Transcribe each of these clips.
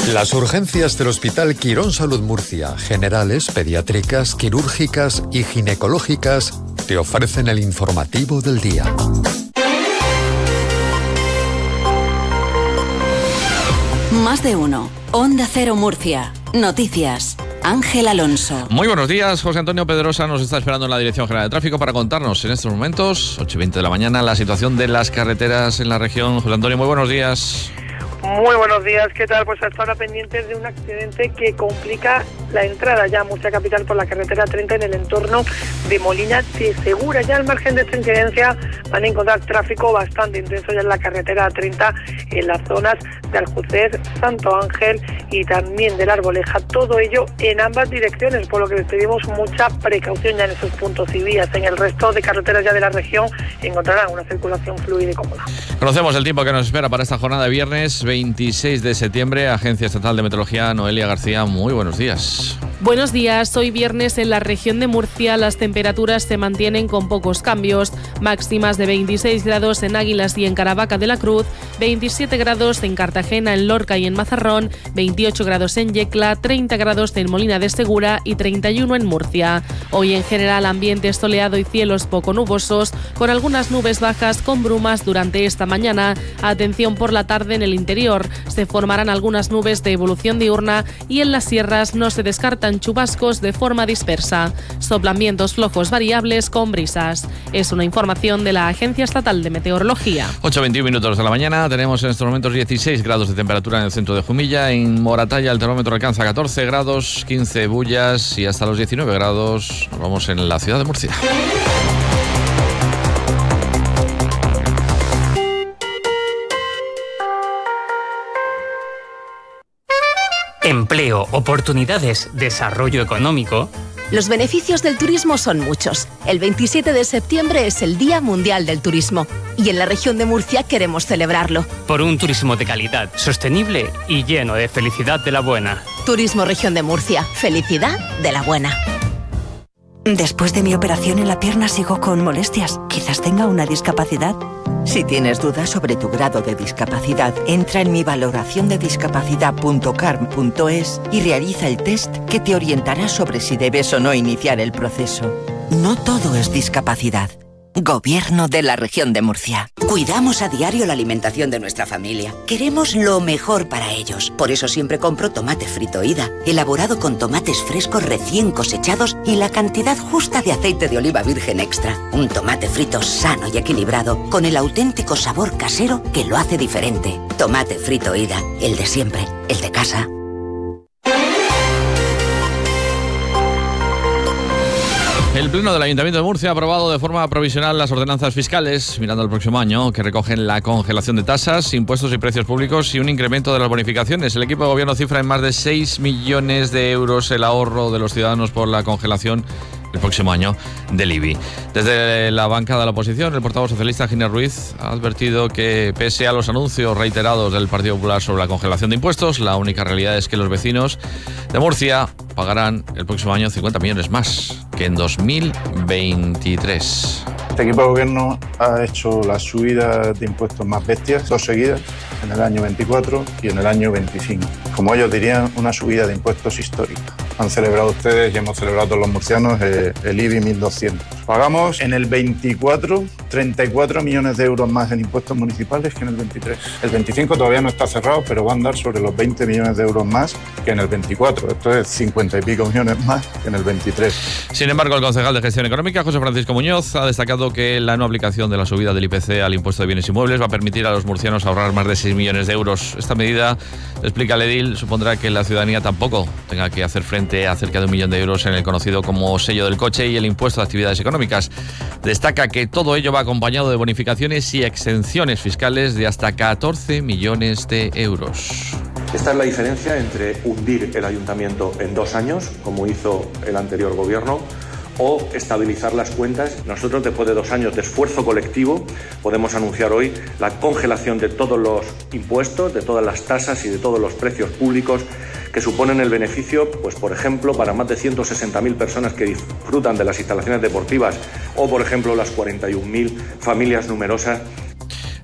Las urgencias del Hospital Quirón Salud Murcia, generales, pediátricas, quirúrgicas y ginecológicas, te ofrecen el informativo del día. Más de uno. Onda Cero Murcia. Noticias. Ángel Alonso. Muy buenos días. José Antonio Pedrosa nos está esperando en la Dirección General de Tráfico para contarnos en estos momentos, 8:20 de la mañana, la situación de las carreteras en la región. José Antonio, muy buenos días. Muy buenos días, ¿qué tal? Pues hasta ahora pendientes de un accidente que complica la entrada ya a Murcia capital por la carretera 30 en el entorno de Molina de Segura. Ya al margen de esta incidencia van a encontrar tráfico bastante intenso ya en la carretera 30 en las zonas de Aljucés, Santo Ángel y también de La Arboleja. Todo ello en ambas direcciones, por lo que les pedimos mucha precaución ya en esos puntos y vías. En el resto de carreteras ya de la región encontrarán una circulación fluida y cómoda. Conocemos el tiempo que nos espera para esta jornada de viernes 26 de septiembre. Agencia Estatal de Meteorología, Noelia García, muy buenos días. Buenos días. Hoy viernes en la región de Murcia las temperaturas se mantienen con pocos cambios. Máximas de 26 grados en Águilas y en Caravaca de la Cruz, 27 grados en Cartagena, en Lorca y en Mazarrón, 28 grados en Yecla, 30 grados en Molina de Segura y 31 en Murcia. Hoy en general ambiente soleado y cielos poco nubosos, con algunas nubes bajas con brumas durante esta mañana. Atención por la tarde en el interior. Se formarán algunas nubes de evolución diurna y en las sierras no se descartan chubascos de forma dispersa. Soplan vientos flojos variables con brisas. Es una información de la Agencia Estatal de Meteorología. 8:21 minutos de la mañana. Tenemos en estos momentos 16 grados de temperatura en el centro de Jumilla. En Moratalla el termómetro alcanza 14 grados, 15 Bullas y hasta los 19 grados nos vamos en la ciudad de Murcia. Empleo, oportunidades, desarrollo económico. Los beneficios del turismo son muchos. El 27 de septiembre es el Día Mundial del Turismo y en la región de Murcia queremos celebrarlo. Por un turismo de calidad, sostenible y lleno de felicidad de la buena. Turismo Región de Murcia. Felicidad de la buena. Después de mi operación en la pierna sigo con molestias. Quizás tenga una discapacidad. Si tienes dudas sobre tu grado de discapacidad, entra en mi valoraciondediscapacidad.carm.es y realiza el test que te orientará sobre si debes o no iniciar el proceso. No todo es discapacidad. Gobierno de la Región de Murcia. Cuidamos a diario la alimentación de nuestra familia. Queremos lo mejor para ellos. Por eso siempre compro tomate frito Ida, elaborado con tomates frescos recién cosechados y la cantidad justa de aceite de oliva virgen extra. Un tomate frito sano y equilibrado, con el auténtico sabor casero que lo hace diferente. Tomate frito Ida, el de siempre, el de casa. El Pleno del Ayuntamiento de Murcia ha aprobado de forma provisional las ordenanzas fiscales, mirando al próximo año, que recogen la congelación de tasas, impuestos y precios públicos y un incremento de las bonificaciones. El equipo de gobierno cifra en más de 6 millones de euros el ahorro de los ciudadanos por la congelación el próximo año del IBI. Desde la bancada de la oposición, el portavoz socialista Giner Ruiz ha advertido que, pese a los anuncios reiterados del Partido Popular sobre la congelación de impuestos, la única realidad es que los vecinos de Murcia pagarán el próximo año 50 millones más que en 2023. Este equipo de gobierno ha hecho las subidas de impuestos más bestias, 2 seguidas, en el año 24 y en el año 25. Como ellos dirían, una subida de impuestos histórica. Han celebrado ustedes y hemos celebrado todos los murcianos el IBI 1200. Pagamos en el 24 34 millones de euros más en impuestos municipales que en el 23. El 25 todavía no está cerrado, pero va a andar sobre los 20 millones de euros más que en el 24. Esto es 50 y pico millones más que en el 23. Sin embargo, el concejal de Gestión Económica, José Francisco Muñoz, ha destacado que la no aplicación de la subida del IPC al impuesto de bienes inmuebles va a permitir a los murcianos ahorrar más de 6 millones de euros. Esta medida, explica el edil, supondrá que la ciudadanía tampoco tenga que hacer frente a cerca de 1 millón de euros en el conocido como sello del coche y el impuesto de actividades económicas. Destaca que todo ello va acompañado de bonificaciones y exenciones fiscales de hasta 14 millones de euros. Esta es la diferencia entre hundir el ayuntamiento en 2 años, como hizo el anterior gobierno, o estabilizar las cuentas. Nosotros, después de 2 años de esfuerzo colectivo, podemos anunciar hoy la congelación de todos los impuestos, de todas las tasas y de todos los precios públicos que suponen el beneficio, pues por ejemplo, para más de 160.000 personas que disfrutan de las instalaciones deportivas o, por ejemplo, las 41.000 familias numerosas.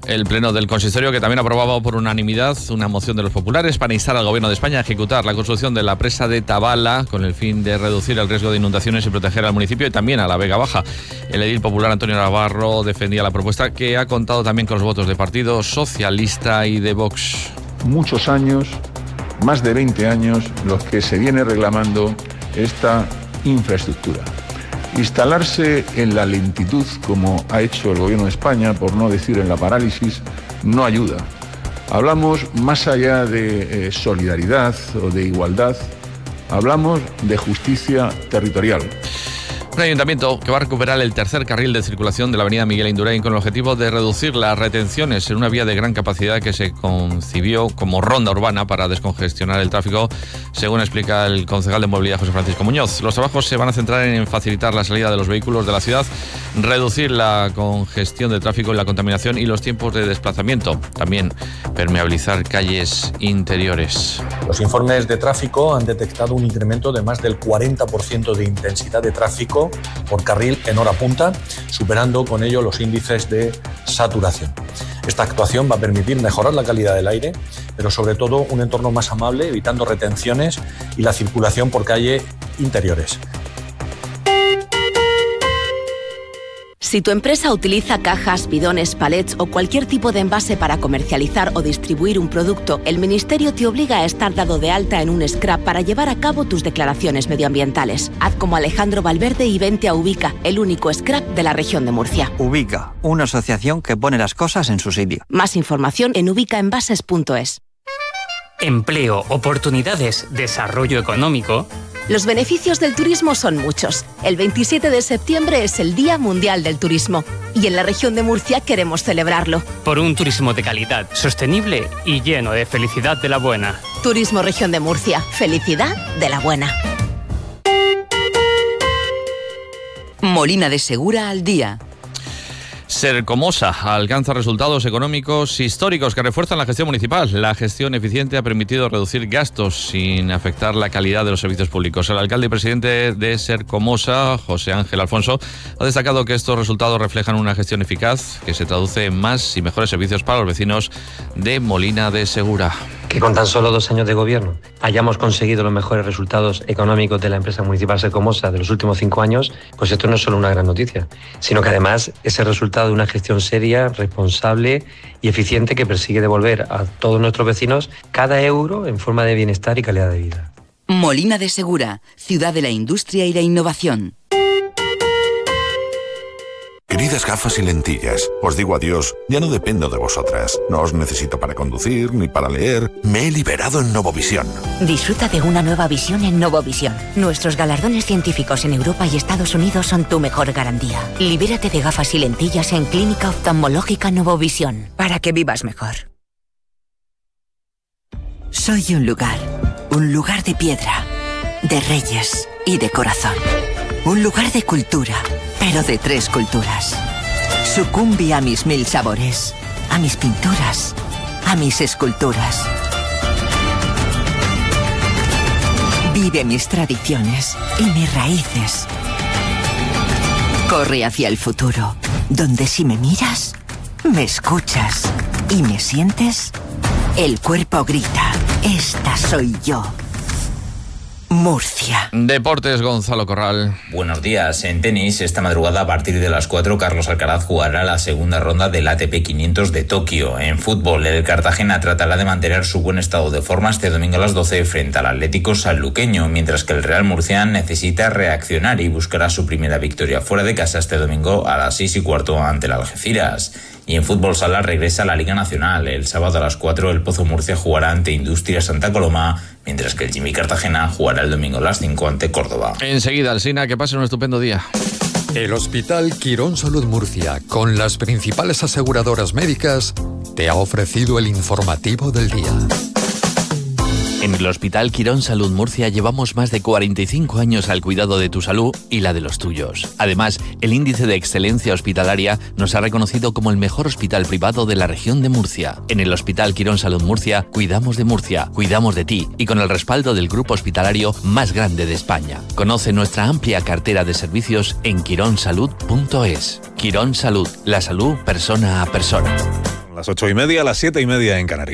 El Pleno del Consistorio, que también aprobaba por unanimidad una moción de los populares para instar al Gobierno de España a ejecutar la construcción de la presa de Tabala con el fin de reducir el riesgo de inundaciones y proteger al municipio y también a la Vega Baja. El edil popular Antonio Navarro defendía la propuesta, que ha contado también con los votos de Partido Socialista y de Vox. Muchos años, más de 20 años, los que se viene reclamando esta infraestructura. Instalarse en la lentitud, como ha hecho el Gobierno de España, por no decir en la parálisis, no ayuda. Hablamos más allá de solidaridad o de igualdad, hablamos de justicia territorial. Un ayuntamiento que va a recuperar el tercer carril de circulación de la avenida Miguel Indurain con el objetivo de reducir las retenciones en una vía de gran capacidad que se concibió como ronda urbana para descongestionar el tráfico, según explica el concejal de Movilidad José Francisco Muñoz. Los trabajos se van a centrar en facilitar la salida de los vehículos de la ciudad, reducir la congestión de tráfico y la contaminación y los tiempos de desplazamiento. También permeabilizar calles interiores. Los informes de tráfico han detectado un incremento de más del 40% de intensidad de tráfico por carril en hora punta, superando con ello los índices de saturación. Esta actuación va a permitir mejorar la calidad del aire, pero sobre todo un entorno más amable, evitando retenciones y la circulación por calle interiores. Si tu empresa utiliza cajas, bidones, palets o cualquier tipo de envase para comercializar o distribuir un producto, el Ministerio te obliga a estar dado de alta en un SCRAP para llevar a cabo tus declaraciones medioambientales. Haz como Alejandro Valverde y vente a Ubica, el único SCRAP de la región de Murcia. Ubica, una asociación que pone las cosas en su sitio. Más información en ubicaenvases.es. Empleo, oportunidades, desarrollo económico. Los beneficios del turismo son muchos. El 27 de septiembre es el Día Mundial del Turismo y en la región de Murcia queremos celebrarlo. Por un turismo de calidad, sostenible y lleno de felicidad de la buena. Turismo Región de Murcia. Felicidad de la buena. Molina de Segura al día. Sercomosa alcanza resultados económicos históricos que refuerzan la gestión municipal. La gestión eficiente ha permitido reducir gastos sin afectar la calidad de los servicios públicos. El alcalde y presidente de Sercomosa, José Ángel Alfonso, ha destacado que estos resultados reflejan una gestión eficaz que se traduce en más y mejores servicios para los vecinos de Molina de Segura. Que con tan solo 2 años de gobierno hayamos conseguido los mejores resultados económicos de la empresa municipal Sercomosa de los últimos 5 años, pues esto no es solo una gran noticia, sino que además es el resultado de una gestión seria, responsable y eficiente que persigue devolver a todos nuestros vecinos cada euro en forma de bienestar y calidad de vida. Molina de Segura, ciudad de la industria y la innovación. Queridas gafas y lentillas, os digo adiós, ya no dependo de vosotras. No os necesito para conducir ni para leer. Me he liberado en Novovisión. Disfruta de una nueva visión en Novovisión. Nuestros galardones científicos en Europa y Estados Unidos son tu mejor garantía. Libérate de gafas y lentillas en Clínica Oftalmológica Novovisión, para que vivas mejor. Soy un lugar de piedra, de reyes y de corazón. Un lugar de cultura, pero de 3 culturas. Sucumbe a mis 1000 sabores, a mis pinturas, a mis esculturas. Vive mis tradiciones y mis raíces. Corre hacia el futuro, donde si me miras, me escuchas y me sientes, el cuerpo grita, esta soy yo. Murcia. Deportes, Gonzalo Corral. Buenos días. En tenis, esta madrugada a partir de las 4, Carlos Alcaraz jugará la segunda ronda del ATP 500 de Tokio. En fútbol, el Cartagena tratará de mantener su buen estado de forma este domingo a las 12 frente al Atlético Sanluqueño, mientras que el Real Murcia necesita reaccionar y buscará su primera victoria fuera de casa este domingo a las 6:15 ante el Algeciras. Y en fútbol sala regresa a la Liga Nacional. El sábado a las 4 el Pozo Murcia jugará ante Industria Santa Coloma, mientras que el Jimmy Cartagena jugará el domingo a las 5 ante Córdoba. Enseguida, Alsina, que pase un estupendo día. El Hospital Quirón Salud Murcia, con las principales aseguradoras médicas, te ha ofrecido el informativo del día. En el Hospital Quirón Salud Murcia llevamos más de 45 años al cuidado de tu salud y la de los tuyos. Además, el índice de excelencia hospitalaria nos ha reconocido como el mejor hospital privado de la región de Murcia. En el Hospital Quirón Salud Murcia, cuidamos de Murcia, cuidamos de ti y con el respaldo del grupo hospitalario más grande de España. Conoce nuestra amplia cartera de servicios en quironsalud.es. Quirón Salud, la salud persona a persona. Las 8:30, las 7:30 en Canarias.